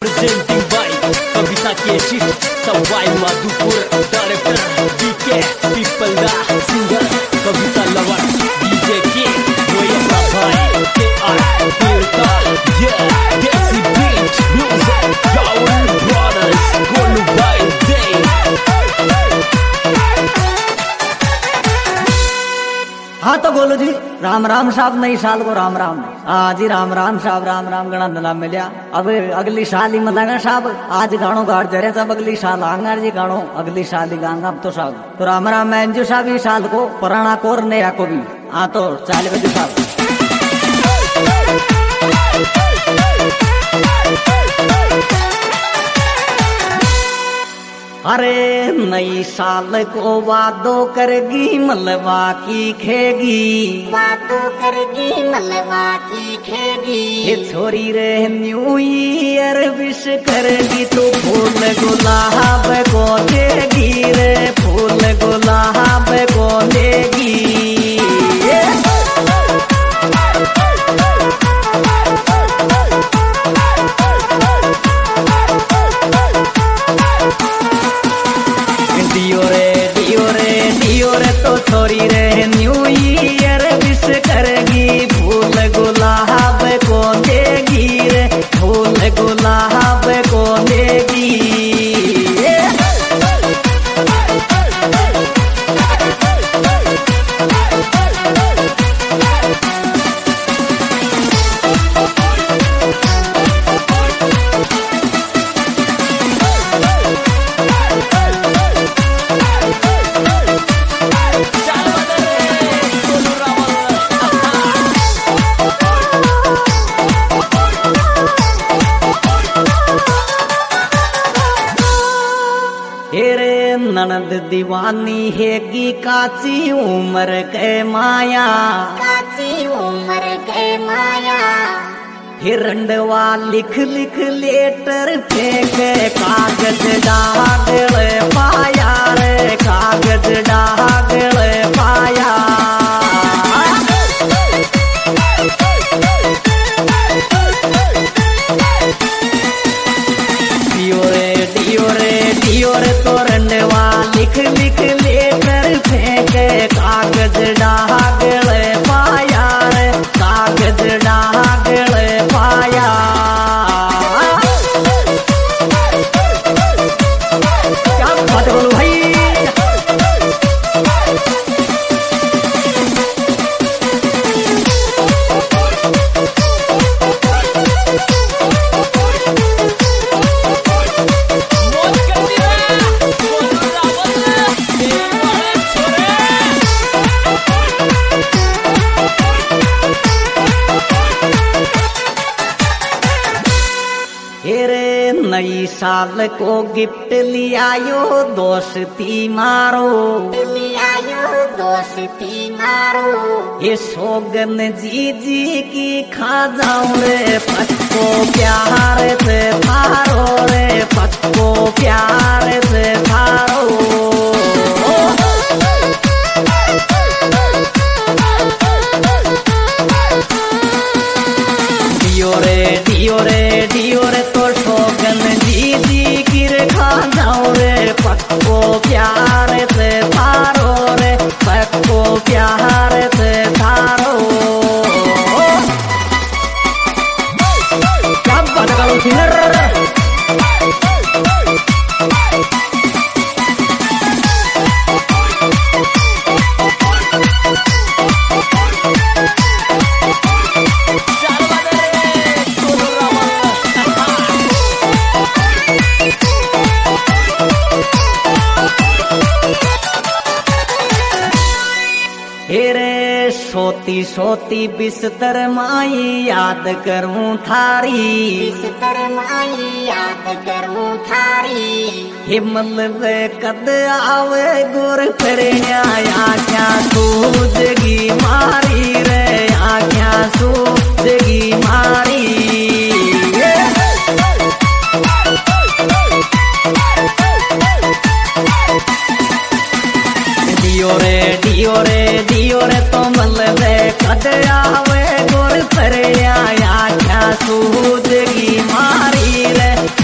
Presenting by Kavita Keshit, Sawai Madhupur, Director DK, People Da, Singer Kavita Lawat, DJ K, Boya Prabhai, KR, Pirta, yeah, Desi Beat, Music, Gaul Brothers, Golu by Day. हाँ तो बोलो जी, राम राम साहब, नई साल को राम राम। हाँ जी, राम राम साहब, राम राम गणा दला मिलिया। अब अगली साल ही मतागा साहब, आज गाणो गाड़ जरे सब अगली साल आंगार जी गाणो अगली साल ही गांगा अब तो साहब। तो राम राम मैं जो साहब इस साल को पुराना कोर नया को भी। हाँ तो चाल बजे साहब। अरे नई साल को वादो करगी मलवा की खेगी, वादो करगी मलवा की खेगी। ये छोरी रे न्यू ईयर विश करेगी तो फूल गुलाब को देगी रे, फूल गुलाब को देगी। तो छोरी रे न्यू ईयर विश करेगी, फूल गुलाब को देगी रे, फूल गुलाब को देगी। ननद दीवानी हैगी काची उम्र के माया, काची उम्र के माया। हिरंडवा लिख लिख लेटर फेंके, कागज डागले पाया रे, कागज डागले पाया। डियोरे तो रंडवा लिख लिख लेकर फेंके, कागज डागले पाया रे, कागज डागले पाया। क्या बात बोलूं भाई। नई साल को गिफ्ट लियायो दोस्ती मारो, लियायो दोस्ती मारो। ये सोगन जी जी की खा जाऊं रे, पक्को प्यार से थारो रे, पक्को प्यार से थारो। डियोरे तो शोगन जी जी गिर खा जाओ रे, पक्को प्यार से थारो रे, पक्को प्यार से थारो। क्या बात करूं सिंगर। सोती सोती बिस्तर माई याद करूं थारी, बिस्तर माई याद करूं थारी। हिमल वे कद आवे गुर करन्या, आख्या सूझगी मारी रे, आख्या सूझगी मारी। डियोरे तो मलवे कद आवे गुर करन्या, आख्या सूझगी मारी रे,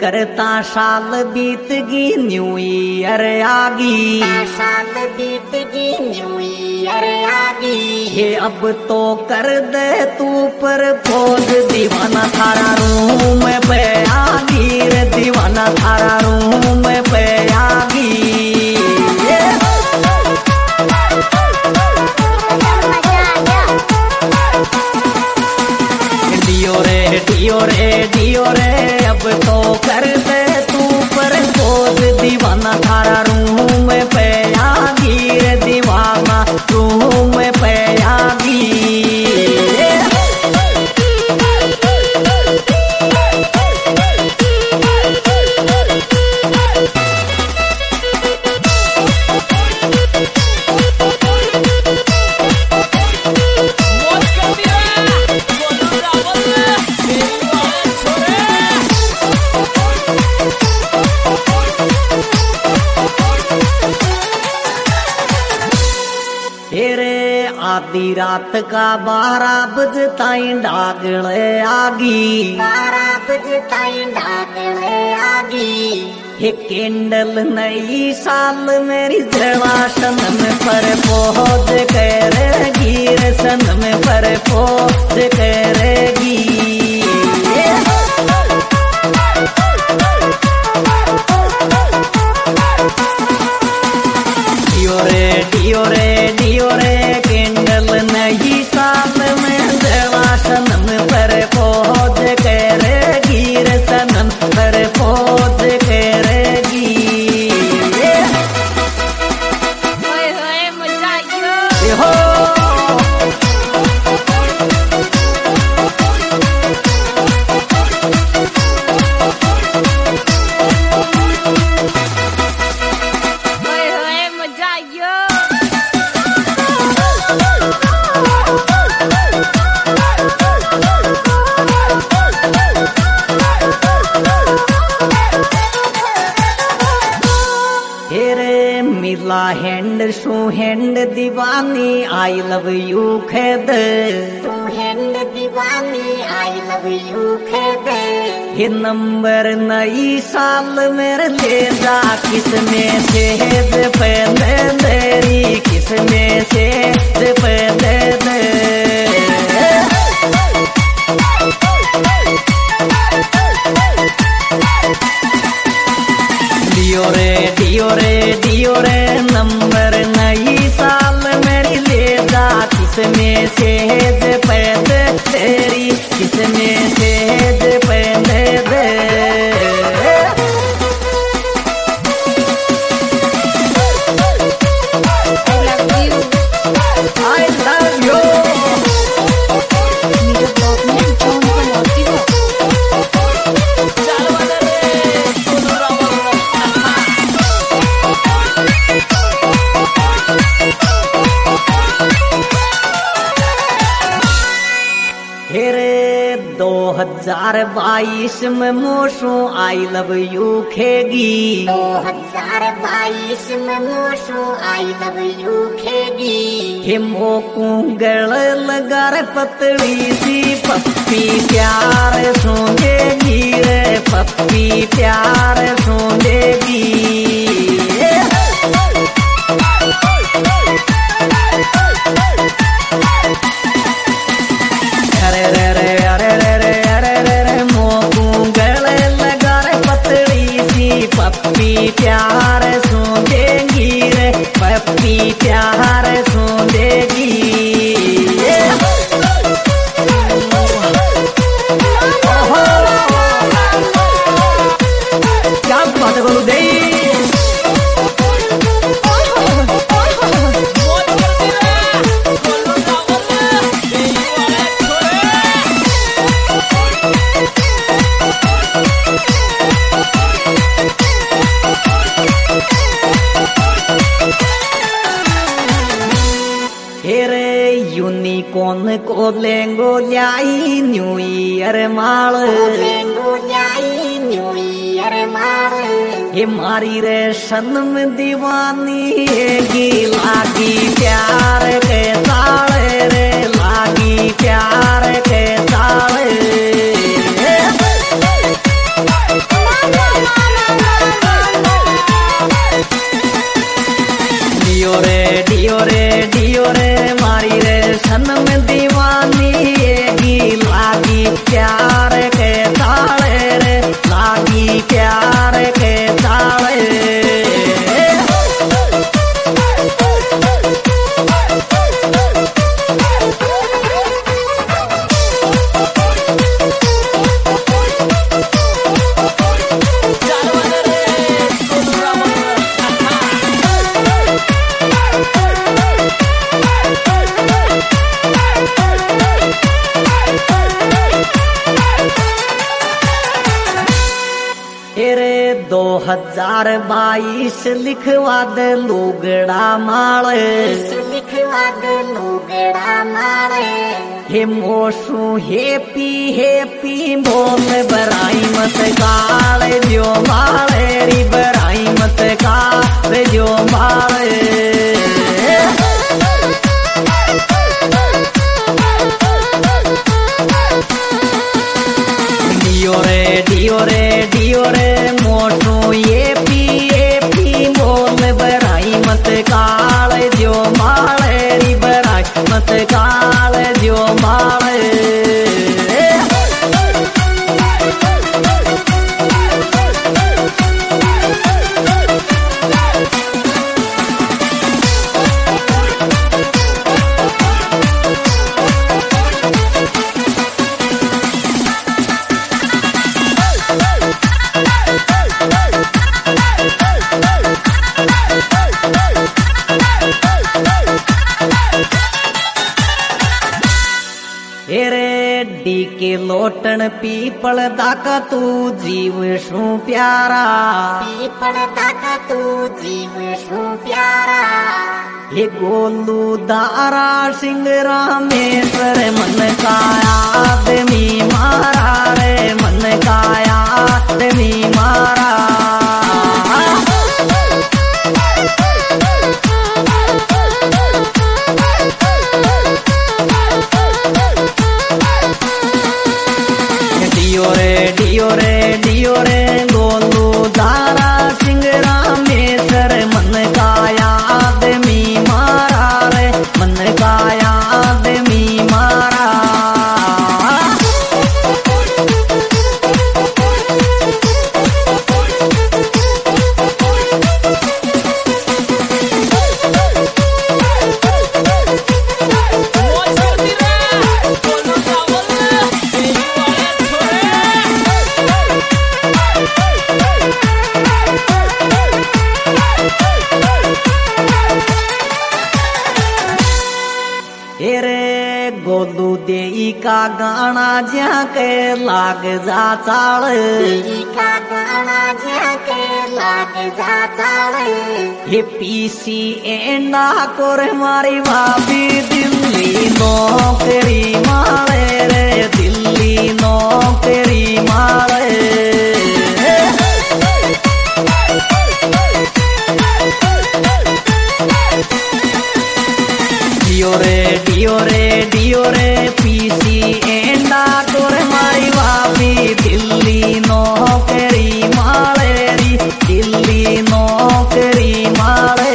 करता साल बीत गी न्यू ईयर आगी, साल बीत गी न्यू ईयर आगी। ये अब तो कर दे तू पर खोज दीवाना थारा रूम पे आगी रे, दीवाना थारा रूम पे आगी। डियो रे अब तो कर दे तू पर खोज दीवाना थारा रूम पे आगी रे, दीवाना रूम पे आगी। आधी रात का 12 बजे ताई डागले आगी, 12 बजे ताई डागले आगी। ये कैंडल नई साल मेरी जला सनम पर पहुंच करेगी रे, सनम पर पहुंच करेगी। डियो रे कैंडल नई साल में जला सनम पर पहुंच करेगी रे, सनम पर पहुंच करेगी। हो मिला हैंड शू हैंड दीवानी आई लव यू खेद, तू हैंड दीवानी आई लव यू खेद। ये नंबर नई साल मेरे ले जा किस में से पहले देरी, किस में से पहले दे। डियो रे नंबर नई साल मेरी ले जा किस में से पहले तेरी, किस में से पहले दे। I love you। हेरे 2022 में मोशो आई लव यू खेगी, 2022 में मोशो आई लव यू खेगी। हे मोकू गल लगा रे पतली सी पप्पी प्यार सोंदेगी रे, पप्पी प्यार सोंदेगी। पप्पी प्यार सोंदेगी रे, पप्पी प्यार सोंदेगी। क्या बात करूँ दे यूनिकॉर्न को लेंगो लाई न्यू ईयर माल, लेंगो लाई न्यू ईयर माल। हे मारी रे सनम दीवानी हैगी लागी प्यार के ताले रे, लागी प्यार के ताले। 2022 लिखवा दे लुगड़ा माले, लिखवा दे लुगड़ा माले। हे मोशू हेपी हेपी बोल बराई मत काले जो माले री बराई मत काले जो माले। डियो रे मोशू ये पी बोल बराई मत काले जो माले री बराई मत काले जो माले। डी के लोटन पीपल दाका तू जीव शू प्यारा, पीपल दाका तू जीव शू प्यारा। हे गोलू दारा सिंह रामेश्वर मन काया आदमी मारा रे, मन काया आदमी मारा। डियो रे गोलू दारा सिंह रामेश्वर मन काया आदमी मारा रे, मन काया आदमी मारा। गोलू देई का गाना जाके लाग जा चाल, का गाना जाके लाग जा चाल। हे पीसी एंडा कोर मारी भाभी दिल्ली नौकरी मारे रे, दिल्ली नौकरी मारे। डियो रे पीसी एंडा तोर मारी भाभी दिल्ली नौकरी माले री, दिल्ली नौकरी माले।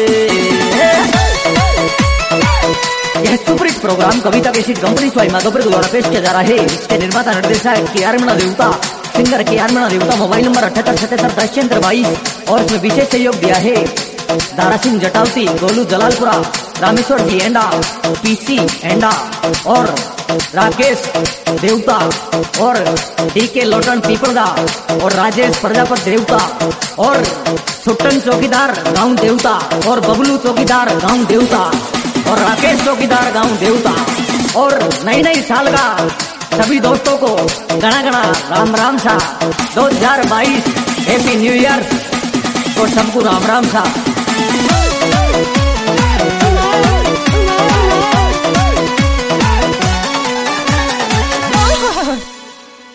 यह superhit programme Kavita cassette company Sawai Madhopur द्वारा पेश किया जा रहा है। इसके निर्माता निर्देशक KR मीणा देवता, सिंगर KR मीणा देवता। मोबाइल नंबर 7877 और इसमें विशेष सहयोग दिया है दारा सिंह जटावती, गोलू जलालपुरा, रामेश्वर जी एंडा, पीसी एंडा और राकेश देवता और DK लोटन पीपलदा और राजेश प्रजापत देवता और सुट्टन चौकीदार गांव देवता और बबलू चौकीदार गांव देवता और राकेश चौकीदार गांव देवता। और नई साल का सभी दोस्तों को गणा गणा राम राम सा 2022 हैप्पी न्यू ईयर और सबको राम राम सा।